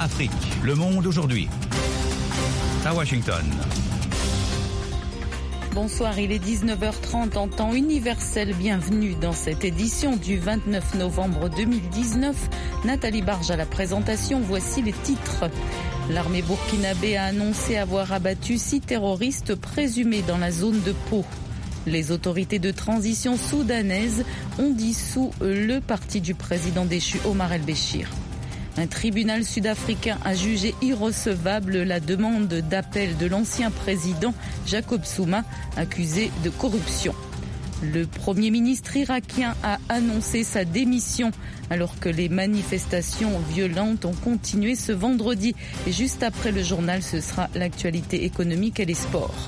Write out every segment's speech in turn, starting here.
Afrique. Le monde aujourd'hui. À Washington. Bonsoir, il est 19h30 en temps universel. Bienvenue dans cette édition du 29 novembre 2019. Nathalie Barge à la présentation. Voici les titres. L'armée burkinabé a annoncé avoir abattu 6 terroristes présumés dans la zone de Pau. Les autorités de transition soudanaises ont dissous le parti du président déchu Omar el-Béchir. Un tribunal sud-africain a jugé irrecevable la demande d'appel de l'ancien président Jacob Zuma, accusé de corruption. Le Premier ministre irakien a annoncé sa démission alors que les manifestations violentes ont continué ce vendredi. Et juste après le journal, ce sera l'actualité économique et les sports.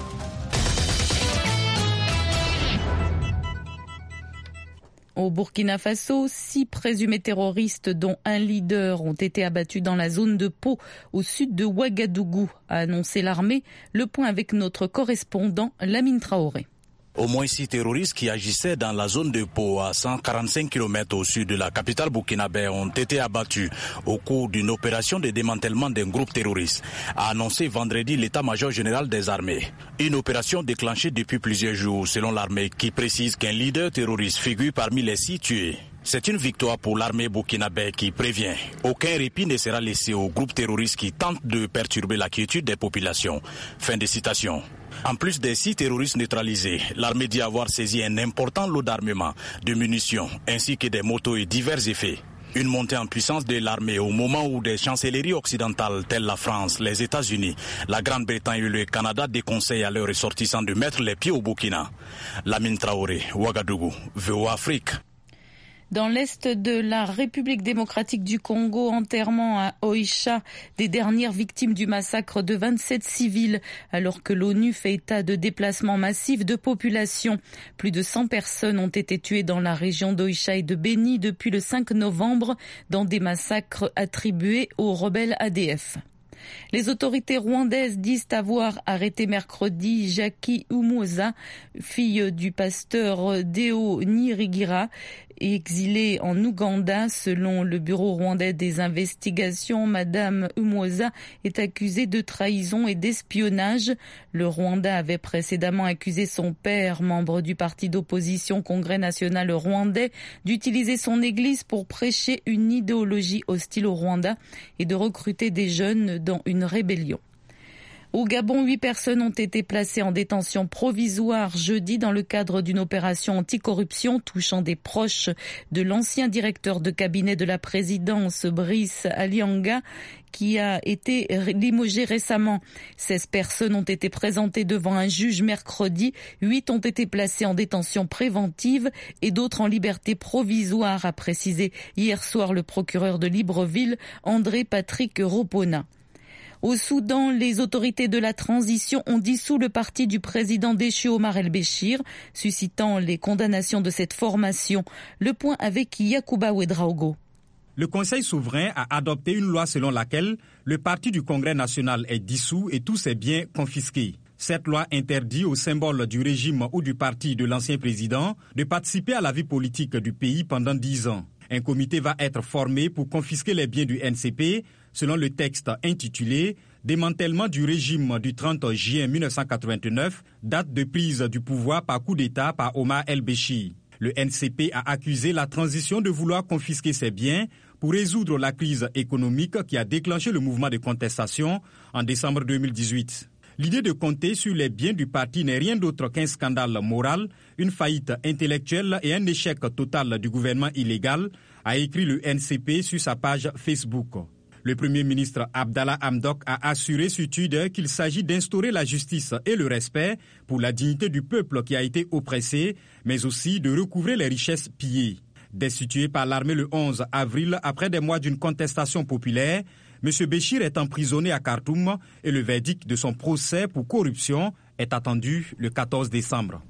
Au Burkina Faso, 6 présumés terroristes, dont un leader, ont été abattus dans la zone de Pau, au sud de Ouagadougou, a annoncé l'armée. Le point avec notre correspondant, Lamine Traoré. Au moins 6 terroristes qui agissaient dans la zone de Pau, à 145 km au sud de la capitale burkinabé, ont été abattus au cours d'une opération de démantèlement d'un groupe terroriste, a annoncé vendredi l'état-major général des armées. Une opération déclenchée depuis plusieurs jours, selon l'armée, qui précise qu'un leader terroriste figure parmi les 6 tués. C'est une victoire pour l'armée burkinabé qui prévient. Aucun répit ne sera laissé aux groupes terroristes qui tentent de perturber la quiétude des populations. Fin de citation. En plus des 6 terroristes neutralisés, l'armée dit avoir saisi un important lot d'armement, de munitions, ainsi que des motos et divers effets. Une montée en puissance de l'armée au moment où des chancelleries occidentales telles la France, les États-Unis, la Grande-Bretagne et le Canada déconseillent à leurs ressortissants de mettre les pieds au Burkina. Lamine Traoré, Ouagadougou, VOA Afrique. Dans l'est de la République démocratique du Congo, enterrement à Oicha des dernières victimes du massacre de 27 civils, alors que l'ONU fait état de déplacements massifs de population. Plus de 100 personnes ont été tuées dans la région d'Oicha et de Beni depuis le 5 novembre dans des massacres attribués aux rebelles ADF. Les autorités rwandaises disent avoir arrêté mercredi Jackie Umuoza, fille du pasteur Deo Nyirigira, exilée en Ouganda. Selon le bureau rwandais des investigations, Madame Umuoza est accusée de trahison et d'espionnage. Le Rwanda avait précédemment accusé son père, membre du parti d'opposition Congrès national rwandais, d'utiliser son église pour prêcher une idéologie hostile au Rwanda et de recruter des jeunes dans une rébellion. Au Gabon, 8 personnes ont été placées en détention provisoire jeudi dans le cadre d'une opération anticorruption touchant des proches de l'ancien directeur de cabinet de la présidence, Brice Alianga, qui a été limogé récemment. 16 personnes ont été présentées devant un juge mercredi, 8 ont été placées en détention préventive et d'autres en liberté provisoire, a précisé hier soir le procureur de Libreville, André Patrick Ropona. Au Soudan, les autorités de la transition ont dissous le parti du président déchu Omar el-Béchir, suscitant les condamnations de cette formation. Le point avec Yacouba Ouedraogo. Le Conseil souverain a adopté une loi selon laquelle le parti du Congrès national est dissous et tous ses biens confisqués. Cette loi interdit aux symboles du régime ou du parti de l'ancien président de participer à la vie politique du pays pendant 10 ans. Un comité va être formé pour confisquer les biens du NCP, selon le texte intitulé « Démantèlement du régime du 30 juin 1989, date de prise du pouvoir par coup d'État par Omar el-Béchir ». Le NCP a accusé la transition de vouloir confisquer ses biens pour résoudre la crise économique qui a déclenché le mouvement de contestation en décembre 2018. L'idée de compter sur les biens du parti n'est rien d'autre qu'un scandale moral, une faillite intellectuelle et un échec total du gouvernement illégal, a écrit le NCP sur sa page Facebook. Le Premier ministre Abdallah Hamdok a assuré sur Twitter qu'il s'agit d'instaurer la justice et le respect pour la dignité du peuple qui a été oppressé, mais aussi de recouvrer les richesses pillées. Destitué par l'armée le 11 avril après des mois d'une contestation populaire, M. Béchir est emprisonné à Khartoum et le verdict de son procès pour corruption est attendu le 14 décembre.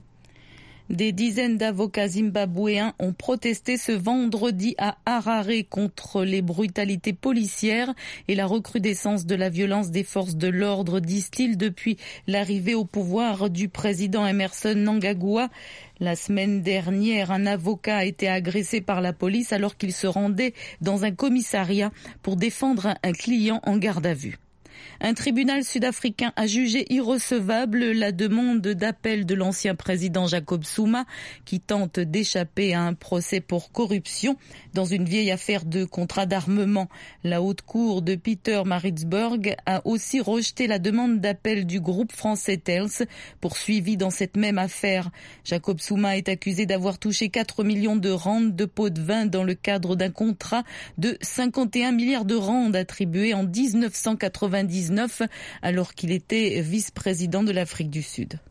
Des dizaines d'avocats zimbabwéens ont protesté ce vendredi à Harare contre les brutalités policières et la recrudescence de la violence des forces de l'ordre, disent-ils, depuis l'arrivée au pouvoir du président Emmerson Mnangagwa. La semaine dernière, un avocat a été agressé par la police alors qu'il se rendait dans un commissariat pour défendre un client en garde à vue. Un tribunal sud-africain a jugé irrecevable la demande d'appel de l'ancien président Jacob Zuma qui tente d'échapper à un procès pour corruption dans une vieille affaire de contrat d'armement. La haute cour de Pietermaritzburg a aussi rejeté la demande d'appel du groupe français Tels poursuivi dans cette même affaire. Jacob Zuma est accusé d'avoir touché 4 millions de rands de pots de vin dans le cadre d'un contrat de 51 milliards de rands attribué en 1999 alors qu'il était vice-président de l'Afrique du Sud.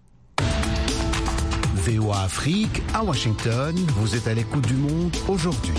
VOA Afrique à Washington, vous êtes à l'écoute du monde aujourd'hui.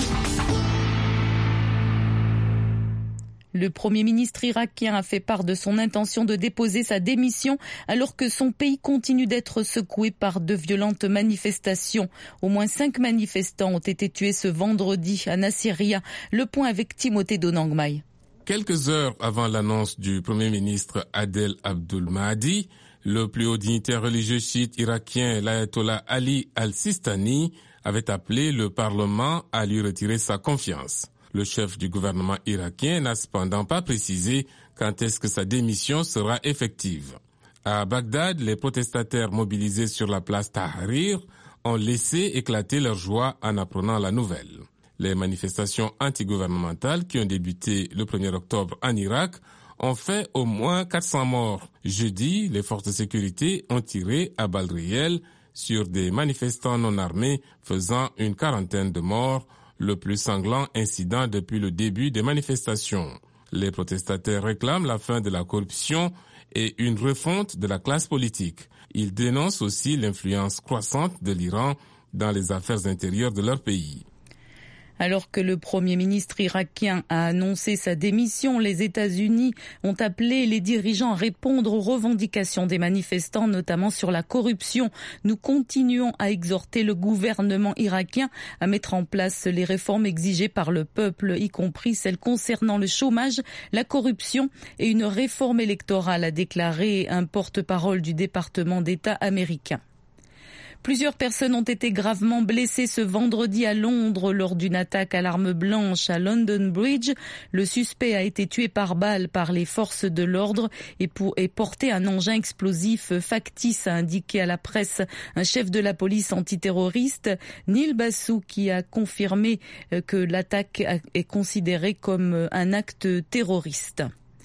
Le Premier ministre irakien a fait part de son intention de déposer sa démission alors que son pays continue d'être secoué par de violentes manifestations. Au moins 5 manifestants ont été tués ce vendredi à Nasiriyah. Le point avec Timothée Donangmai. Quelques heures avant l'annonce du Premier ministre Adel Abdul Mahdi, le plus haut dignitaire religieux chiite irakien, l'ayatollah Ali al-Sistani, avait appelé le Parlement à lui retirer sa confiance. Le chef du gouvernement irakien n'a cependant pas précisé quand est-ce que sa démission sera effective. À Bagdad, les protestataires mobilisés sur la place Tahrir ont laissé éclater leur joie en apprenant la nouvelle. Les manifestations antigouvernementales qui ont débuté le 1er octobre en Irak ont fait au moins 400 morts. Jeudi, les forces de sécurité ont tiré à balles réelles sur des manifestants non armés, faisant une quarantaine de morts, le plus sanglant incident depuis le début des manifestations. Les protestataires réclament la fin de la corruption et une refonte de la classe politique. Ils dénoncent aussi l'influence croissante de l'Iran dans les affaires intérieures de leur pays. Alors que le Premier ministre irakien a annoncé sa démission, les États-Unis ont appelé les dirigeants à répondre aux revendications des manifestants, notamment sur la corruption. Nous continuons à exhorter le gouvernement irakien à mettre en place les réformes exigées par le peuple, y compris celles concernant le chômage, la corruption et une réforme électorale, a déclaré un porte-parole du département d'État américain. Plusieurs personnes ont été gravement blessées ce vendredi à Londres lors d'une attaque à l'arme blanche à London Bridge. Le suspect a été tué par balle par les forces de l'ordre et porté un engin explosif factice, a indiqué à la presse un chef de la police antiterroriste, Neil Basu, qui a confirmé que l'attaque est considérée comme un acte terroriste.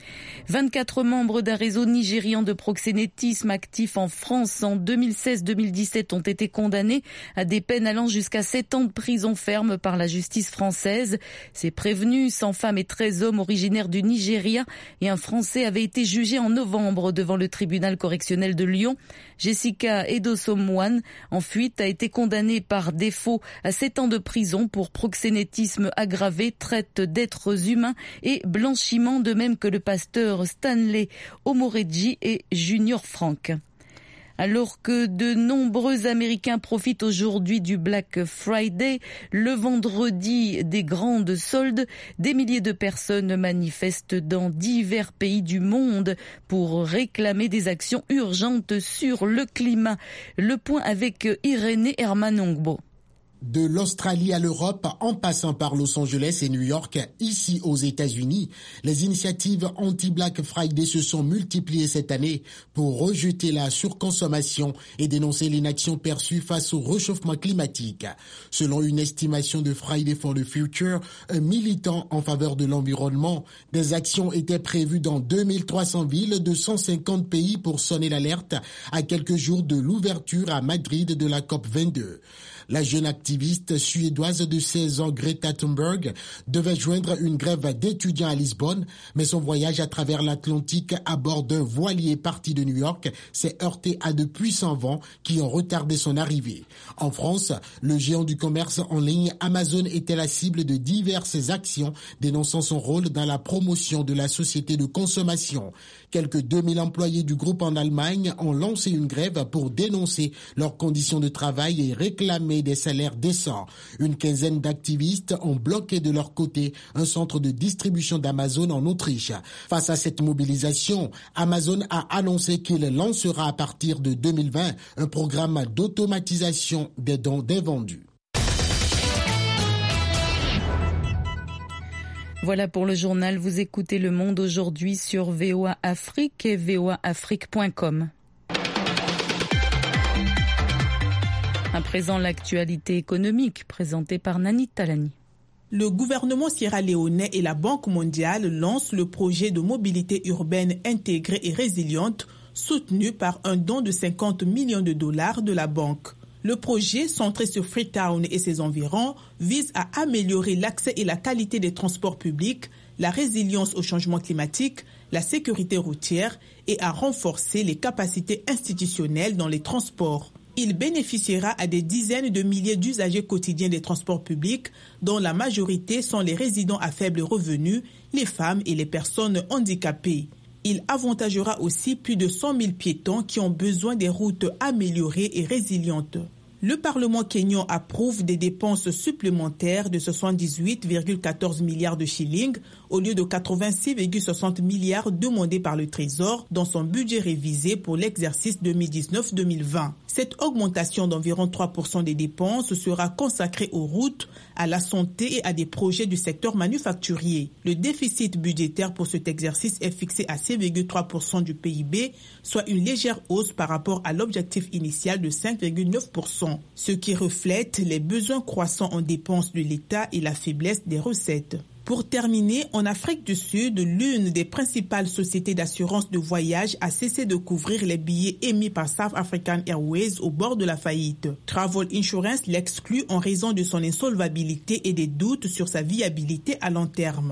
24 membres d'un réseau nigérian de proxénétisme actif en France en 2016-2017 ont été condamnés à des peines allant jusqu'à 7 ans de prison ferme par la justice française. Ces prévenus, 100 femmes et 13 hommes originaires du Nigeria et un Français, avaient été jugés en novembre devant le tribunal correctionnel de Lyon. Jessica Edosomwan, en fuite, a été condamnée par défaut à 7 ans de prison pour proxénétisme aggravé, traite d'êtres humains et blanchiment, de même que le pasteur Stanley Omoreji et Junior Frank. Alors que de nombreux Américains profitent aujourd'hui du Black Friday, le vendredi des grandes soldes, des milliers de personnes manifestent dans divers pays du monde pour réclamer des actions urgentes sur le climat. Le point avec Irénée Hermanongbo. De l'Australie à l'Europe, en passant par Los Angeles et New York, ici aux États-Unis, les initiatives anti-Black Friday se sont multipliées cette année pour rejeter la surconsommation et dénoncer l'inaction perçue face au réchauffement climatique. Selon une estimation de Friday for the Future, un militant en faveur de l'environnement, des actions étaient prévues dans 2300 villes de 150 pays pour sonner l'alerte à quelques jours de l'ouverture à Madrid de la COP22. La jeune activiste suédoise de 16 ans, Greta Thunberg, devait joindre une grève d'étudiants à Lisbonne, mais son voyage à travers l'Atlantique à bord d'un voilier parti de New York s'est heurté à de puissants vents qui ont retardé son arrivée. En France, le géant du commerce en ligne Amazon était la cible de diverses actions dénonçant son rôle dans la promotion de la société de consommation. Quelques 2000 employés du groupe en Allemagne ont lancé une grève pour dénoncer leurs conditions de travail et réclamer payer des salaires décents. Une quinzaine d'activistes ont bloqué de leur côté un centre de distribution d'Amazon en Autriche. Face à cette mobilisation, Amazon a annoncé qu'il lancera à partir de 2020 un programme d'automatisation des dons des vendus. Voilà pour le journal. Vous écoutez Le Monde aujourd'hui sur VOA Afrique et voaafrique.com. À présent, l'actualité économique présentée par Nani Talani. Le gouvernement sierra-léonais et la Banque mondiale lancent le projet de mobilité urbaine intégrée et résiliente, soutenu par un don de 50 millions de dollars de la banque. Le projet, centré sur Freetown et ses environs, vise à améliorer l'accès et la qualité des transports publics, la résilience au changement climatique, la sécurité routière et à renforcer les capacités institutionnelles dans les transports. Il bénéficiera à des dizaines de milliers d'usagers quotidiens des transports publics, dont la majorité sont les résidents à faible revenu, les femmes et les personnes handicapées. Il avantagera aussi plus de 100 000 piétons qui ont besoin des routes améliorées et résilientes. Le Parlement kényan approuve des dépenses supplémentaires de 78,14 milliards de shillings au lieu de 86,60 milliards demandés par le Trésor dans son budget révisé pour l'exercice 2019-2020. Cette augmentation d'environ 3% des dépenses sera consacrée aux routes, à la santé et à des projets du secteur manufacturier. Le déficit budgétaire pour cet exercice est fixé à 6,3% du PIB, soit une légère hausse par rapport à l'objectif initial de 5,9%, ce qui reflète les besoins croissants en dépenses de l'État et la faiblesse des recettes. Pour terminer, en Afrique du Sud, l'une des principales sociétés d'assurance de voyage a cessé de couvrir les billets émis par South African Airways au bord de la faillite. Travel Insurance l'exclut en raison de son insolvabilité et des doutes sur sa viabilité à long terme.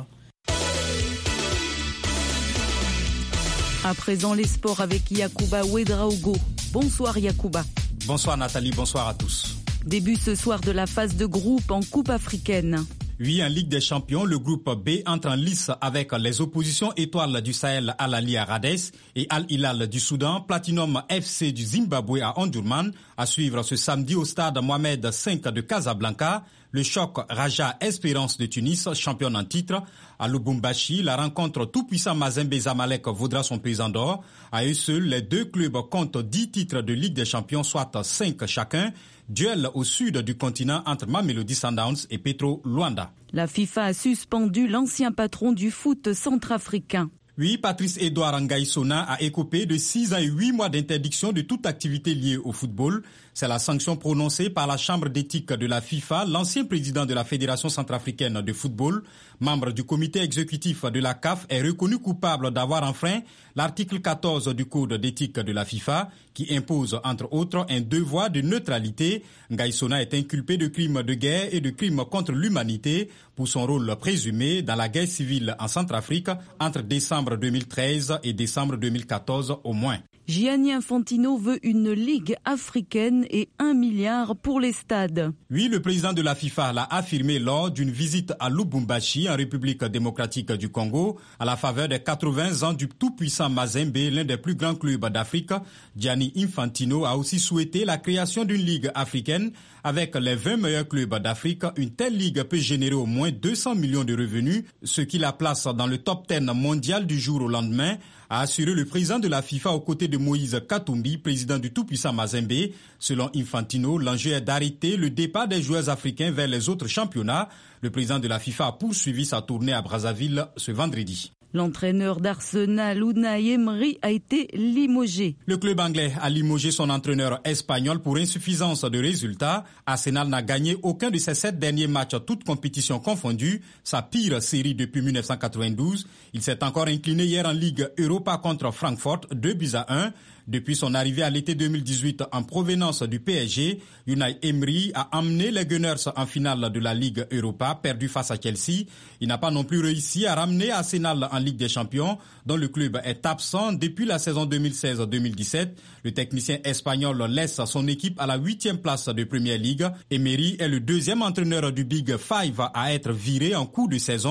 À présent, les sports avec Yacouba Ouedraogo. Bonsoir Yacouba. Bonsoir Nathalie, bonsoir à tous. Début ce soir de la phase de groupe en Coupe africaine. Oui, en Ligue des Champions, le groupe B entre en lice avec les oppositions Étoiles du Sahel Al Ahly à Radès et Al Hilal du Soudan, Platinum FC du Zimbabwe à Omdurman, à suivre ce samedi au stade Mohamed V de Casablanca. Le choc Raja Espérance de Tunis, championne en titre. À Lubumbashi, la rencontre tout-puissant Mazembe-Zamalek vaudra son pesant d'or. À eux seuls, les deux clubs comptent 10 titres de Ligue des Champions, soit 5 chacun. Duel au sud du continent entre Mamelodi Sundowns et Petro Luanda. La FIFA a suspendu l'ancien patron du foot centrafricain. Oui, Patrice Edouard Ngaïsona a écopé de 6 ans et 8 mois d'interdiction de toute activité liée au football. C'est la sanction prononcée par la Chambre d'éthique de la FIFA, l'ancien président de la Fédération centrafricaine de football, membre du comité exécutif de la CAF, est reconnu coupable d'avoir enfreint l'article 14 du Code d'éthique de la FIFA, qui impose entre autres un devoir de neutralité. Ngaïsona est inculpé de crimes de guerre et de crimes contre l'humanité pour son rôle présumé dans la guerre civile en Centrafrique entre décembre 2013 et décembre 2014 au moins. Gianni Infantino veut une ligue africaine et 1 milliard pour les stades. Oui, le président de la FIFA l'a affirmé lors d'une visite à Lubumbashi, en République démocratique du Congo, à la faveur des 80 ans du tout-puissant Mazembe, l'un des plus grands clubs d'Afrique. Gianni Infantino a aussi souhaité la création d'une ligue africaine avec les 20 meilleurs clubs d'Afrique. Une telle ligue peut générer au moins 200 millions de revenus, ce qui la place dans le top 10 mondial du jour au lendemain, a assuré le président de la FIFA aux côtés de Moïse Katumbi, président du tout-puissant Mazembe. Selon Infantino, l'enjeu est d'arrêter le départ des joueurs africains vers les autres championnats. Le président de la FIFA a poursuivi sa tournée à Brazzaville ce vendredi. L'entraîneur d'Arsenal, Unai Emery, a été limogé. Le club anglais a limogé son entraîneur espagnol pour insuffisance de résultats. Arsenal n'a gagné aucun de ses 7 derniers matchs, toutes compétitions confondues, sa pire série depuis 1992. Il s'est encore incliné hier en Ligue Europa contre Francfort, 2-1. Depuis son arrivée à l'été 2018 en provenance du PSG, Unai Emery a emmené les Gunners en finale de la Ligue Europa, perdu face à Chelsea. Il n'a pas non plus réussi à ramener Arsenal en Ligue des Champions, dont le club est absent depuis la saison 2016-2017. Le technicien espagnol laisse son équipe à la 8e place de Premier League. Emery est le deuxième entraîneur du Big Five à être viré en cours de saison.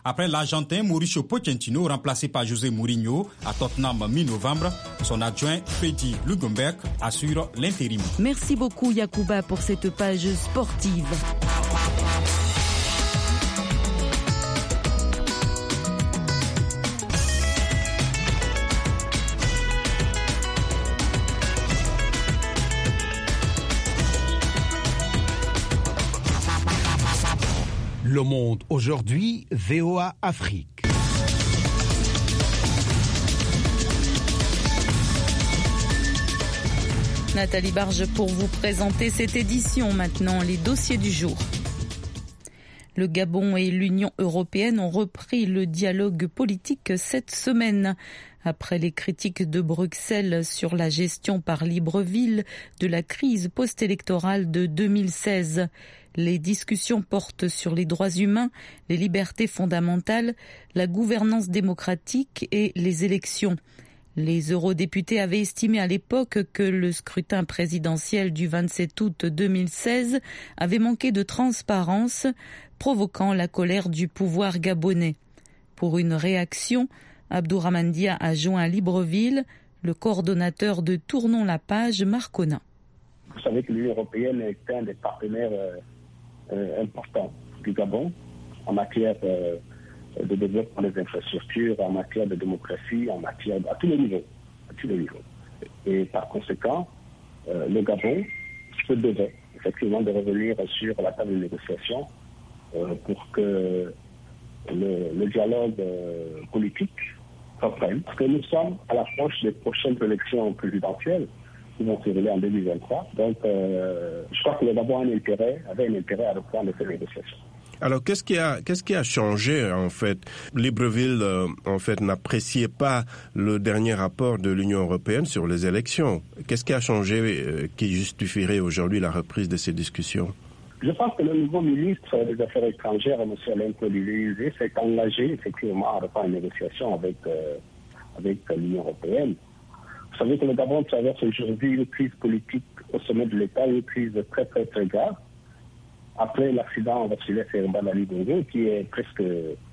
Après l'Argentin Mauricio Pochettino, remplacé par José Mourinho à Tottenham mi-novembre, son adjoint Freddy Ljungberg assure l'intérim. Merci beaucoup Yacouba pour cette page sportive. Le Monde aujourd'hui, VOA Afrique. Nathalie Barge pour vous présenter cette édition. Maintenant, les dossiers du jour. Le Gabon et l'Union européenne ont repris le dialogue politique cette semaine. Après les critiques de Bruxelles sur la gestion par Libreville de la crise post-électorale de 2016, les discussions portent sur les droits humains, les libertés fondamentales, la gouvernance démocratique et les élections. Les eurodéputés avaient estimé à l'époque que le scrutin présidentiel du 27 août 2016 avait manqué de transparence, provoquant la colère du pouvoir gabonais. Pour une réaction, Abdourahmane Dia a joint à Libreville le coordonnateur de Tournons la page, Marcona. Vous savez que l'Union européenne est un des partenaires importants du Gabon en matière de développement des infrastructures, en matière de démocratie, en matière à tous les niveaux. Et par conséquent, le Gabon se devait effectivement de revenir sur la table de négociation pour que le dialogue politique reprenne. Parce que nous sommes à l'approche des prochaines élections présidentielles qui vont se dérouler en 2023. Donc, je crois que le Gabon avait un intérêt à reprendre ces négociations. Alors, qu'est-ce qui a changé, en fait? Libreville, en fait, n'appréciait pas le dernier rapport de l'Union européenne sur les élections. Qu'est-ce qui a changé qui justifierait aujourd'hui la reprise de ces discussions? Je pense que le nouveau ministre des Affaires étrangères, M. Alain Collier, s'est engagé effectivement à reprendre une négociation avec l'Union européenne. Vous savez que le Gabon traverse aujourd'hui une crise politique au sommet de l'État, une crise très très très grave. Après l'accident vasculaire cérébral à Libreville, qui est presque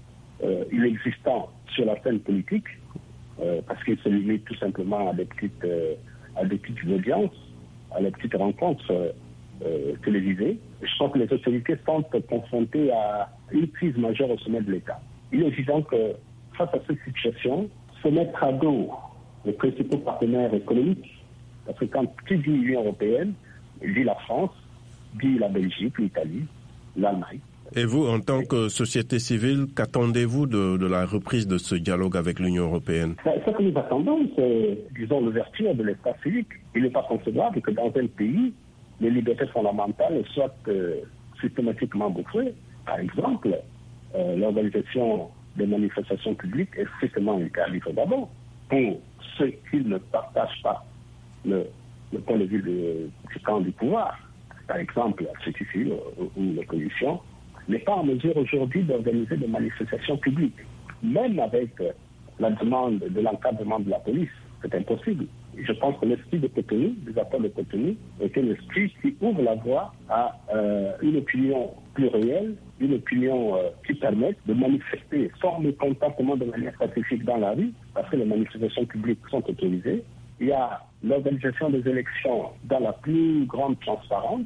inexistant sur la scène politique, parce qu'il se limite tout simplement à des petites audiences, à des petites rencontres télévisées. Je pense que les autorités sont confrontées à une crise majeure au sommet de l'État. Il est évident que face à cette situation, se mettre à dos les principaux partenaires économiques, parce que quand tu dis l'Union européenne, il dit la France, dit la Belgique, l'Italie, l'Allemagne. Et vous, en tant que société civile, qu'attendez-vous de la reprise de ce dialogue avec l'Union européenne? Ce que nous attendons, c'est, disons, l'ouverture de l'espace civique. Il n'est pas concevable que dans un pays, les libertés fondamentales soient systématiquement bouffées. Par exemple, l'organisation des manifestations publiques est strictement interdite au Gabon. Pour ceux qui ne partagent pas le point de vue du camp du pouvoir, par exemple la société civile ou l'opposition, n'est pas en mesure aujourd'hui d'organiser des manifestations publiques. Même avec la demande de l'encadrement de la police, c'est impossible. Je pense que l'esprit de Cotonou, des accords de Cotonou, est un esprit qui ouvre la voie à une opinion plurielle, une opinion qui permette de manifester sans mécontentement de manière pacifique dans la rue, parce que les manifestations publiques sont autorisées. Il y a l'organisation des élections dans la plus grande transparence.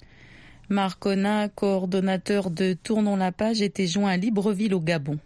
Marcona, coordonnateur de Tournons la page, était joint à Libreville au Gabon.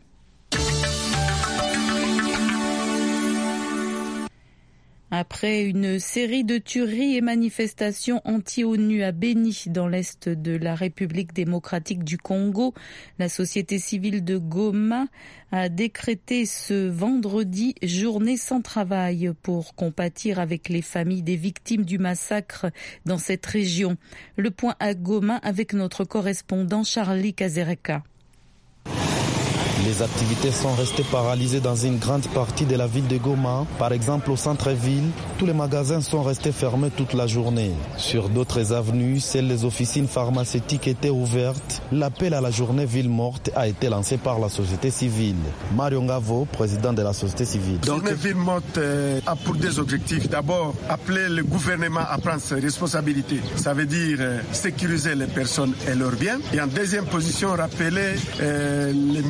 Après une série de tueries et manifestations anti-ONU à Beni, dans l'est de la République démocratique du Congo, la société civile de Goma a décrété ce vendredi journée sans travail pour compatir avec les familles des victimes du massacre dans cette région. Le point à Goma avec notre correspondant Charlie Kazereka. Les activités sont restées paralysées dans une grande partie de la ville de Goma. Par exemple, au centre-ville, tous les magasins sont restés fermés toute la journée. Sur d'autres avenues, seules les officines pharmaceutiques étaient ouvertes. L'appel à la journée ville morte a été lancé par la société civile. Mario Ngavo, président de la société civile. Donc, la ville morte a pour des objectifs. D'abord, appeler le gouvernement à prendre ses responsabilités. Ça veut dire sécuriser les personnes et leurs biens. Et en deuxième position, rappeler les multinationales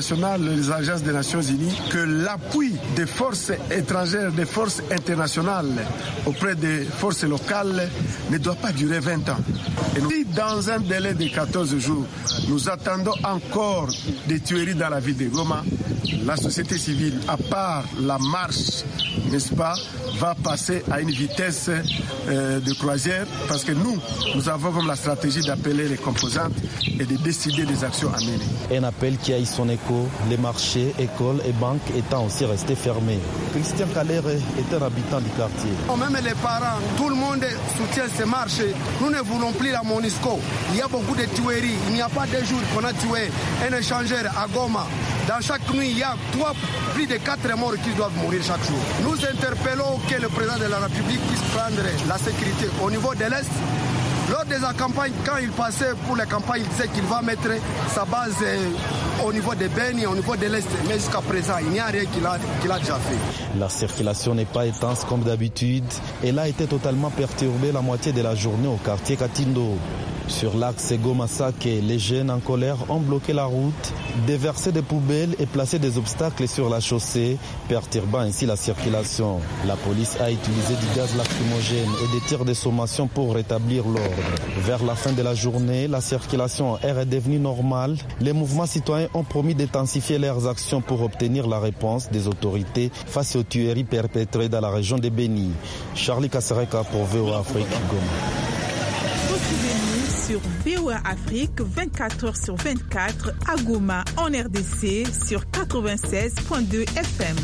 internationales, les agences des Nations Unies, que l'appui des forces étrangères, des forces internationales auprès des forces locales ne doit pas durer 20 ans. Et nous, dans un délai de 14 jours, nous attendons encore des tueries dans la ville de Goma, la société civile, à part la marche, n'est-ce pas, va passer à une vitesse de croisière, parce que nous avons comme la stratégie d'appeler les composantes et de décider des actions à mener. Un appel qui a eu son écho, les marchés, écoles et banques étant aussi restés fermés. Christian Kalere est un habitant du quartier. Même les parents, tout le monde soutient ces marchés. Nous ne voulons plus la MONUSCO. Il y a beaucoup de tueries. Il n'y a pas de jour qu'on a tué un échangeur à Goma. Dans chaque nuit, il y a plus de 4 morts qui doivent mourir chaque jour. Nous interpellons que le président de la République puisse prendre la sécurité au niveau de l'Est. Lors de la campagne, quand il passait pour la campagne, il disait qu'il va mettre sa base au niveau de Beni, au niveau de l'Est. Mais jusqu'à présent, il n'y a rien qu'il a déjà fait. La circulation n'est pas intense comme d'habitude. Elle a été totalement perturbée la moitié de la journée au quartier Katindo. Sur l'axe Goma-Sake, les jeunes en colère ont bloqué la route, déversé des poubelles et placé des obstacles sur la chaussée, perturbant ainsi la circulation. La police a utilisé du gaz lacrymogène et des tirs de sommation pour rétablir l'ordre. Vers la fin de la journée, la circulation est redevenue normale. Les mouvements citoyens ont promis d'intensifier leurs actions pour obtenir la réponse des autorités face aux tueries perpétrées dans la région de Beni. Charlie Kassereka pour VOA Afrique, Goma. Sur VOA Afrique, 24h/24 à Goma, en RDC, sur 96.2 FM.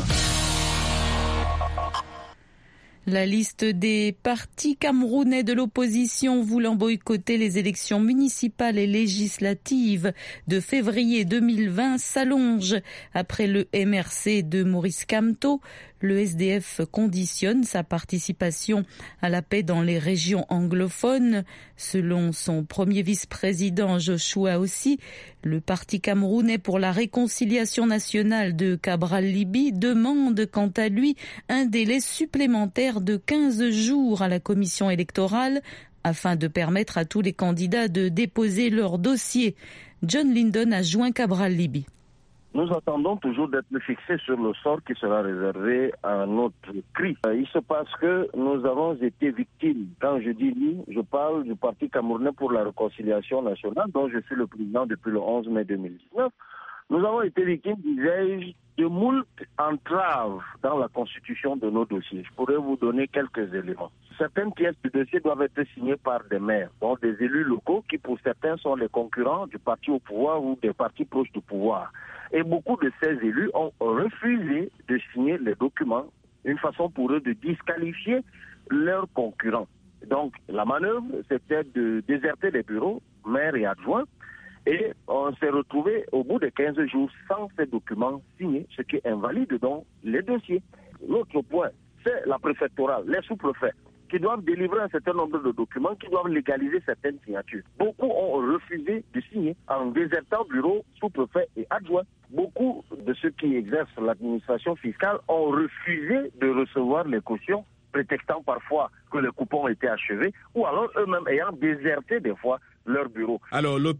La liste des partis camerounais de l'opposition voulant boycotter les élections municipales et législatives de février 2020 s'allonge. Après le MRC de Maurice Kamto, le SDF conditionne sa participation à la paix dans les régions anglophones. Selon son premier vice-président Joshua Ossi, le Parti camerounais pour la réconciliation nationale de Cabral Libby demande quant à lui un délai supplémentaire de 15 jours à la commission électorale afin de permettre à tous les candidats de déposer leur dossier. John Lyndon a joint Cabral Libby. Nous attendons toujours d'être fixés sur le sort qui sera réservé à notre cri. Il se passe que nous avons été victimes. Quand je dis nous, je parle du Parti camerounais pour la réconciliation nationale, dont je suis le président depuis le 11 mai 2019. Nous avons été victimes, disais-je, de moult entraves dans la constitution de nos dossiers. Je pourrais vous donner quelques éléments. Certaines pièces du dossier doivent être signées par des maires, donc des élus locaux qui pour certains sont les concurrents du parti au pouvoir ou des partis proches du pouvoir. Et beaucoup de ces élus ont refusé de signer les documents, une façon pour eux de disqualifier leurs concurrents. Donc la manœuvre, c'était de déserter les bureaux, maires et adjoints, et on s'est retrouvé au bout de 15 jours sans ces documents signés, ce qui invalide donc les dossiers. L'autre point, c'est la préfectorale, les sous-préfets, qui doivent délivrer un certain nombre de documents, qui doivent légaliser certaines signatures. Beaucoup ont refusé de signer en désertant bureaux, sous-préfets et adjoints. Beaucoup de ceux qui exercent l'administration fiscale ont refusé de recevoir les cautions, prétextant parfois que les coupons étaient achevés, ou alors eux-mêmes ayant déserté des fois leur bureau. Alors, le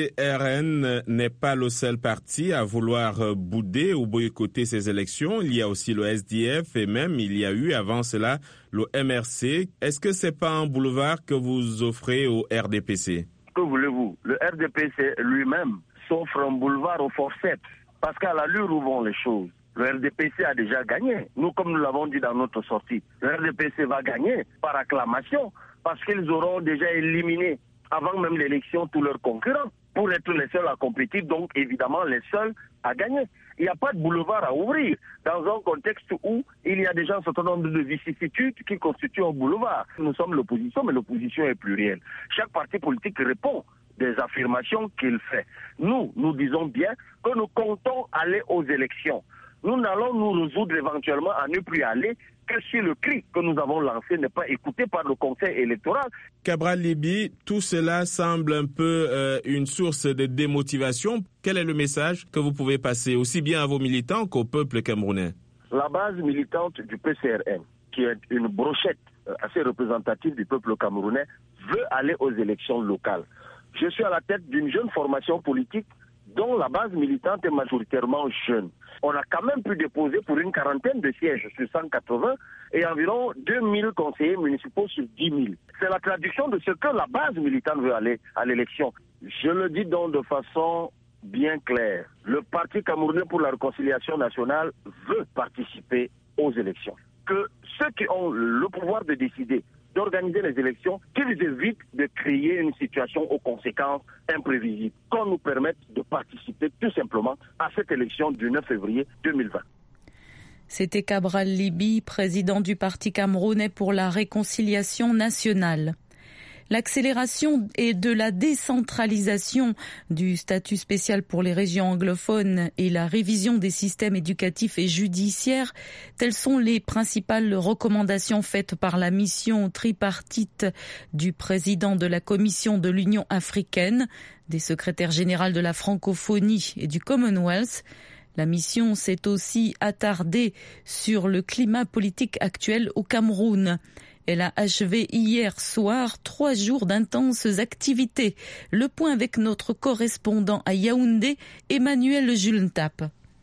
PCRN n'est pas le seul parti à vouloir bouder ou boycotter ces élections. Il y a aussi le SDF et même il y a eu avant cela le MRC. Est-ce que c'est pas un boulevard que vous offrez au RDPC? Que voulez-vous? Le RDPC lui-même s'offre un boulevard au forceps parce qu'à l'allure où vont les choses, le RDPC a déjà gagné. Nous, comme nous l'avons dit dans notre sortie, le RDPC va gagner par acclamation parce qu'ils auront déjà éliminé avant même l'élection tous leurs concurrents pour être les seuls à compétir, donc évidemment les seuls à gagner. Il n'y a pas de boulevard à ouvrir dans un contexte où il y a déjà un certain nombre de vicissitudes qui constituent un boulevard. Nous sommes l'opposition, mais l'opposition est plurielle. Chaque parti politique répond des affirmations qu'il fait. Nous disons bien que nous comptons aller aux élections. Nous n'allons nous résoudre éventuellement à ne plus aller que si le cri que nous avons lancé n'est pas écouté par le Conseil électoral. Cabral Libby, tout cela semble un peu une source de démotivation. Quel est le message que vous pouvez passer aussi bien à vos militants qu'au peuple camerounais? La base militante du PCRN, qui est une brochette assez représentative du peuple camerounais, veut aller aux élections locales. Je suis à la tête d'une jeune formation politique dont la base militante est majoritairement jeune. On a quand même pu déposer pour une quarantaine de sièges sur 180 et environ 2000 conseillers municipaux sur 10 000. C'est la traduction de ce que la base militante veut aller à l'élection. Je le dis donc de façon bien claire. Le Parti camerounais pour la réconciliation nationale veut participer aux élections. Que ceux qui ont le pouvoir de décider d'organiser les élections, qu'ils évitent de créer une situation aux conséquences imprévisibles, qu'on nous permette de participer tout simplement à cette élection du 9 février 2020. C'était Cabral Libi, président du Parti camerounais pour la réconciliation nationale. L'accélération et de la décentralisation du statut spécial pour les régions anglophones et la révision des systèmes éducatifs et judiciaires, telles sont les principales recommandations faites par la mission tripartite du président de la Commission de l'Union africaine, des secrétaires généraux de la francophonie et du Commonwealth. La mission s'est aussi attardée sur le climat politique actuel au Cameroun. Elle a achevé hier soir 3 jours d'intenses activités. Le point avec notre correspondant à Yaoundé, Emmanuel Julentap.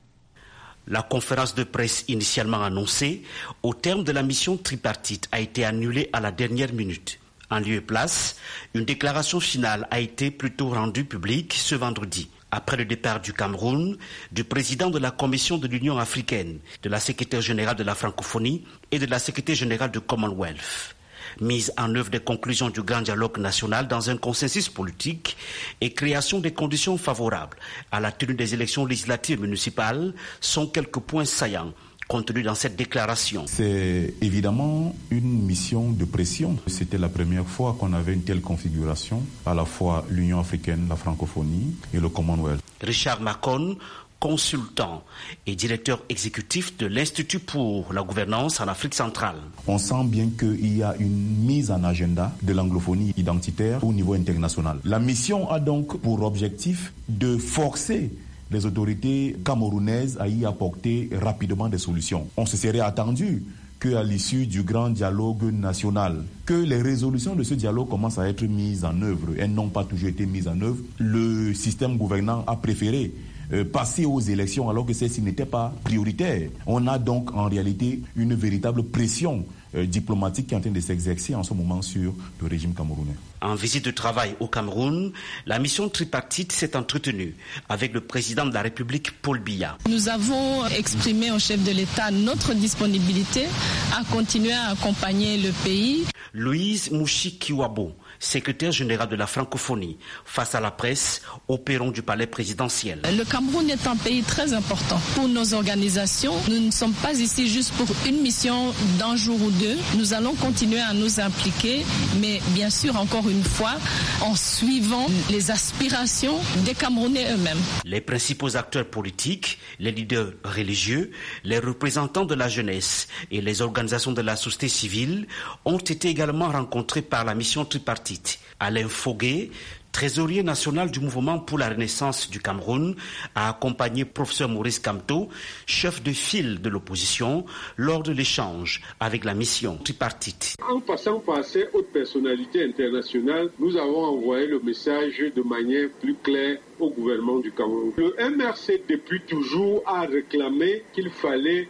La conférence de presse initialement annoncée au terme de la mission tripartite a été annulée à la dernière minute. En lieu et place, une déclaration finale a été plutôt rendue publique ce vendredi. Après le départ du Cameroun, du président de la Commission de l'Union africaine, de la secrétaire générale de la francophonie et de la secrétaire générale du Commonwealth. Mise en œuvre des conclusions du grand dialogue national dans un consensus politique et création des conditions favorables à la tenue des élections législatives municipales sont quelques points saillants contenu dans cette déclaration. C'est évidemment une mission de pression. C'était la première fois qu'on avait une telle configuration, à la fois l'Union africaine, la francophonie et le Commonwealth. Richard Macon, consultant et directeur exécutif de l'Institut pour la gouvernance en Afrique centrale. On sent bien qu'il y a une mise en agenda de l'anglophonie identitaire au niveau international. La mission a donc pour objectif de forcer les autorités camerounaises à y apporter rapidement des solutions. On se serait attendu qu'à l'issue du grand dialogue national, que les résolutions de ce dialogue commencent à être mises en œuvre. Elles n'ont pas toujours été mises en œuvre. Le système gouvernant a préféré passer aux élections alors que celles-ci n'étaient pas prioritaires. On a donc en réalité une véritable pression diplomatique qui est en train de s'exercer en ce moment sur le régime camerounais. En visite de travail au Cameroun, la mission tripartite s'est entretenue avec le président de la République, Paul Biya. Nous avons exprimé au chef de l'État notre disponibilité à continuer à accompagner le pays. Louise Mouchi-Kiwabo, secrétaire générale de la francophonie, face à la presse au perron du palais présidentiel. Le Cameroun est un pays très important pour nos organisations. Nous ne sommes pas ici juste pour une mission d'un jour ou deux. Nous allons continuer à nous impliquer, mais bien sûr, encore une fois, en suivant les aspirations des Camerounais eux-mêmes. Les principaux acteurs politiques, les leaders religieux, les représentants de la jeunesse et les organisations de la société civile ont été également rencontrés par la mission tripartite. Alain Foguet, trésorier national du mouvement pour la renaissance du Cameroun, a accompagné professeur Maurice Kamto, chef de file de l'opposition, lors de l'échange avec la mission tripartite. En passant par ces hautes personnalités internationales, nous avons envoyé le message de manière plus claire au gouvernement du Cameroun. Le MRC depuis toujours a réclamé qu'il fallait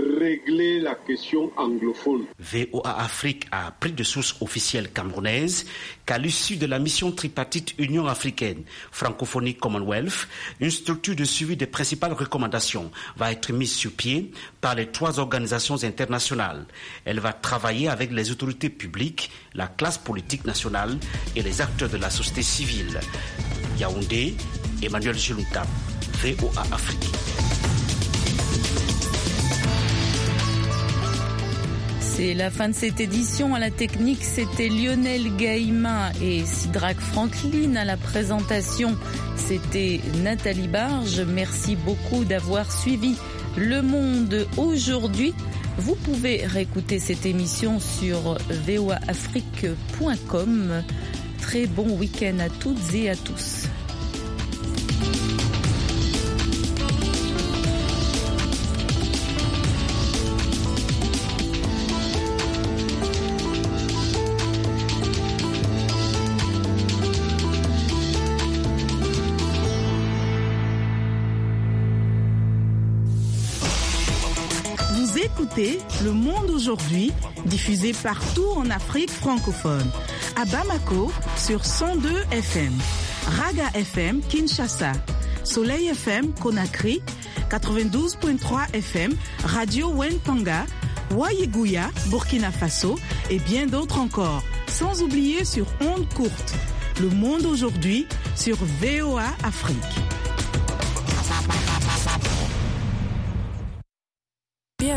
régler la question anglophone. VOA Afrique a appris de sources officielles camerounaises qu'à l'issue de la mission tripartite Union africaine, francophonie Commonwealth, une structure de suivi des principales recommandations va être mise sur pied par les 3 organisations internationales. Elle va travailler avec les autorités publiques, la classe politique nationale et les acteurs de la société civile. Yaoundé, Emmanuel Julentap, VOA Afrique. C'est la fin de cette édition. À la technique, c'était Lionel Gaïma et Sidrak Franklin. À la présentation, c'était Nathalie Barge. Merci beaucoup d'avoir suivi Le Monde aujourd'hui. Vous pouvez réécouter cette émission sur voaafrique.com. Très bon week-end à toutes et à tous. Vous écoutez Le Monde aujourd'hui, diffusé partout en Afrique francophone. À Bamako, sur 102 FM. Raga FM, Kinshasa. Soleil FM, Conakry. 92.3 FM, Radio Wentanga. Wayeguya, Burkina Faso. Et bien d'autres encore. Sans oublier sur ondes courtes. Le Monde aujourd'hui, sur VOA Afrique.